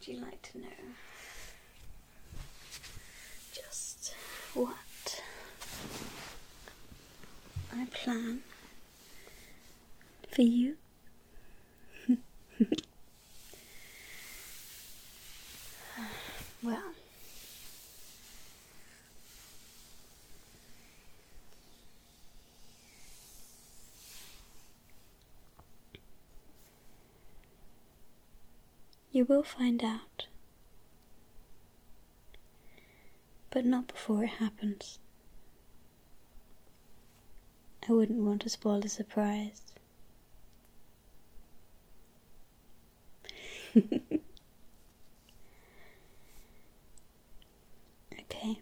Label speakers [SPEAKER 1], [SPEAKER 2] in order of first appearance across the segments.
[SPEAKER 1] would you like to know? Just what I plan for you? Well, you will find out, but not before it happens. I wouldn't want to spoil the surprise. Okay.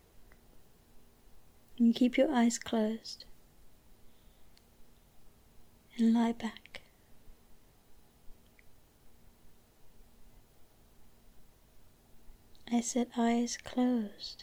[SPEAKER 1] You keep your eyes closed and lie back. I said eyes closed.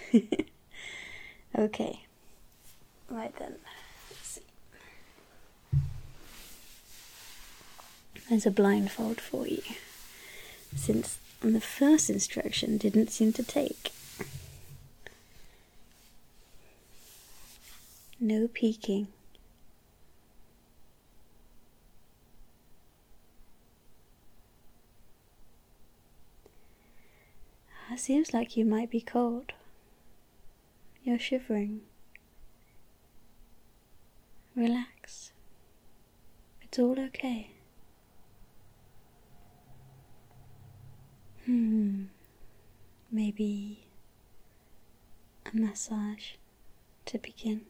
[SPEAKER 1] Okay. Right then. Let's see. There's a blindfold for you, since the first instruction didn't seem to take. No peeking. It seems like you might be cold. You're shivering. Relax. It's all okay. Maybe a massage to begin.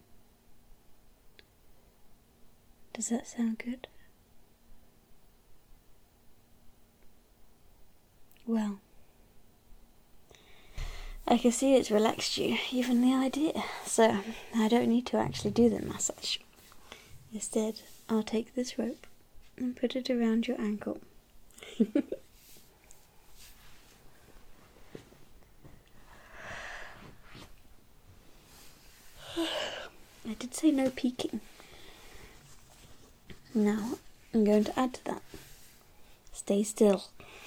[SPEAKER 1] Does that sound good? Well, I can see it's relaxed you, even the idea, so I don't need to actually do the massage. Instead, I'll take this rope and put it around your ankle. I did say no peeking. Now, I'm going to add to that. Stay still.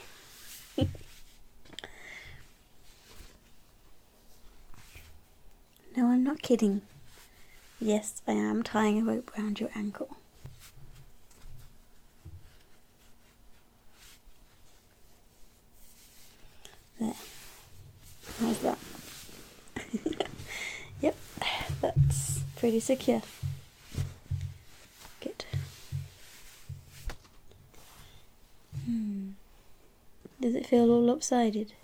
[SPEAKER 1] No, I'm not kidding. Yes, I am tying a rope around your ankle. There. How's that? Yep, that's pretty secure. Good. Does it feel all lopsided?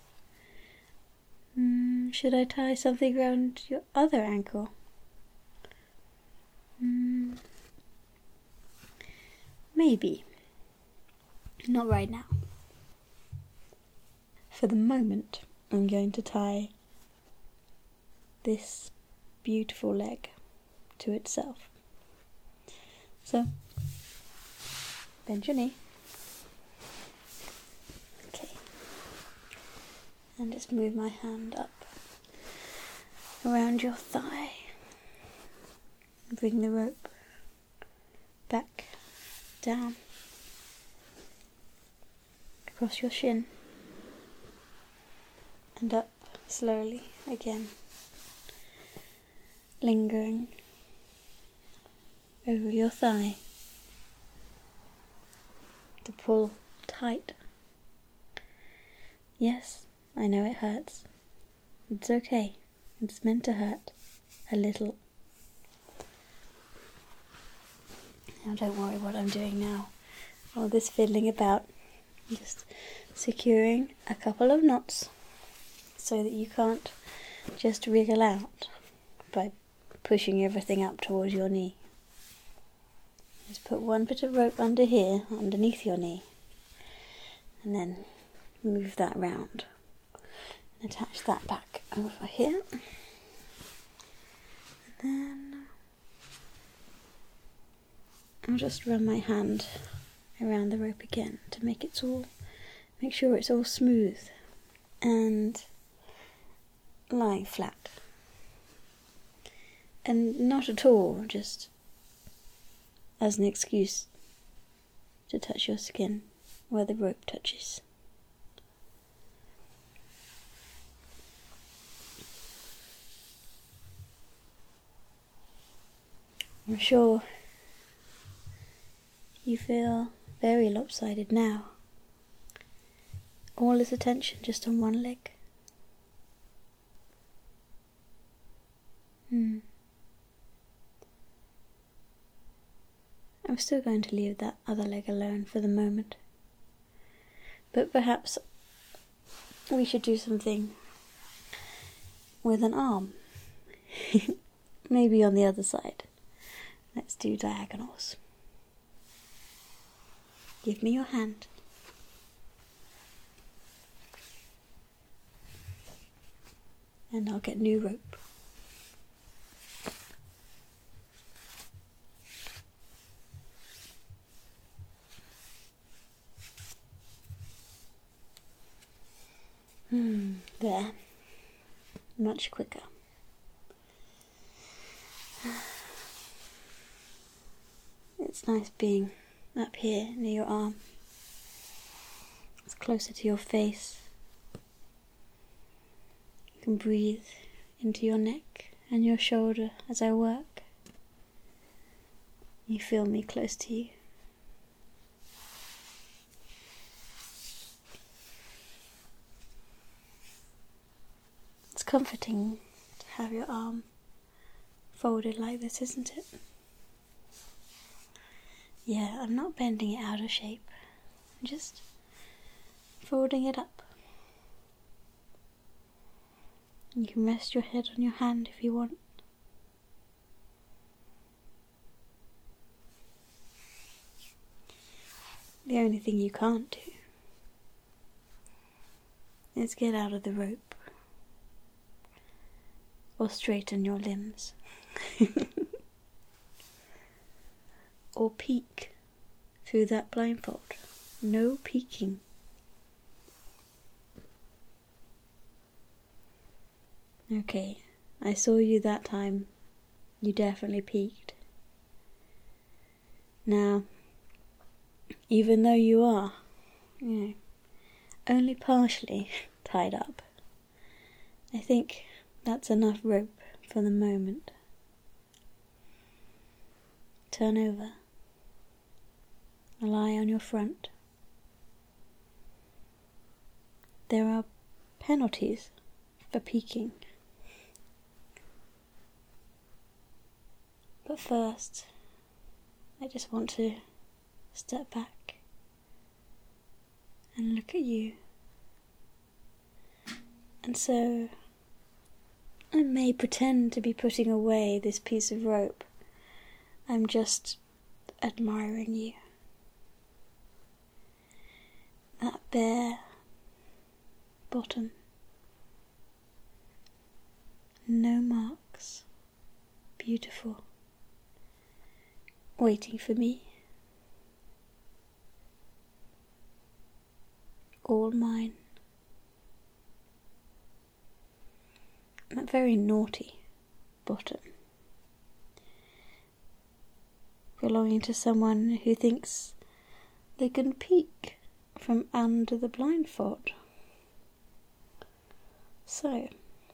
[SPEAKER 1] Should I tie something around your other ankle? Maybe. Not right now. For the moment, I'm going to tie this beautiful leg to itself. So, bend your knee. Okay. And just move my hand up around your thigh. Bring the rope back, down, across your shin, and up slowly again, lingering over your thigh to pull tight. Yes, I know it hurts. It's okay. It's meant to hurt a little. Now don't worry what I'm doing now. All this fiddling about. Just securing a couple of knots so that you can't just wriggle out by pushing everything up towards your knee. Just put one bit of rope under here, underneath your knee, and then move that round. And attach that back over here. And then I'll just run my hand around the rope again to make sure it's all smooth and lying flat. And not at all just as an excuse to touch your skin where the rope touches. I'm sure you feel very lopsided now. All this attention just on one leg. I'm still going to leave that other leg alone for the moment. But perhaps we should do something with an arm. Maybe on the other side. Let's do diagonals. Give me your hand. And I'll get new rope. There. Much quicker. It's nice being up here near your arm. It's closer to your face. You can breathe into your neck and your shoulder as I work. You feel me close to you. It's comforting to have your arm folded like this, isn't it? Yeah, I'm not bending it out of shape. I'm just folding it up. You can rest your head on your hand if you want. The only thing you can't do is get out of the rope or straighten your limbs. Or peek through that blindfold. No peeking. Okay, I saw you that time. You definitely peeked. Now, even though you are, only partially tied up, I think that's enough rope for the moment. Turn over. Lie on your front. There are penalties for peeking. But first, I just want to step back and look at you. And so, I may pretend to be putting away this piece of rope. I'm just admiring you. That bare bottom. No marks. Beautiful. Waiting for me. All mine. That very naughty bottom. Belonging to someone who thinks they can peek from under the blindfold. So,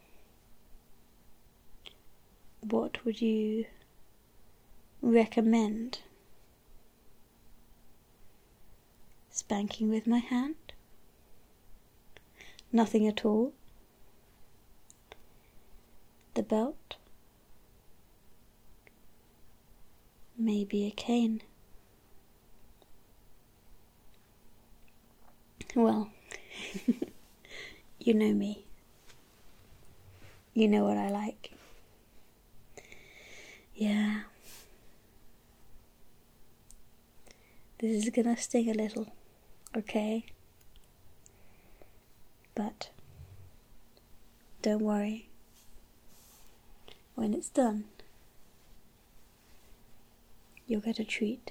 [SPEAKER 1] what would you recommend? Spanking with my hand? Nothing at all? The belt? Maybe a cane? Well, you know me. You know what I like. Yeah. This is gonna sting a little, okay? But don't worry. When it's done, you'll get a treat.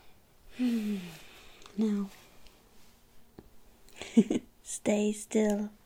[SPEAKER 1] Now, stay still.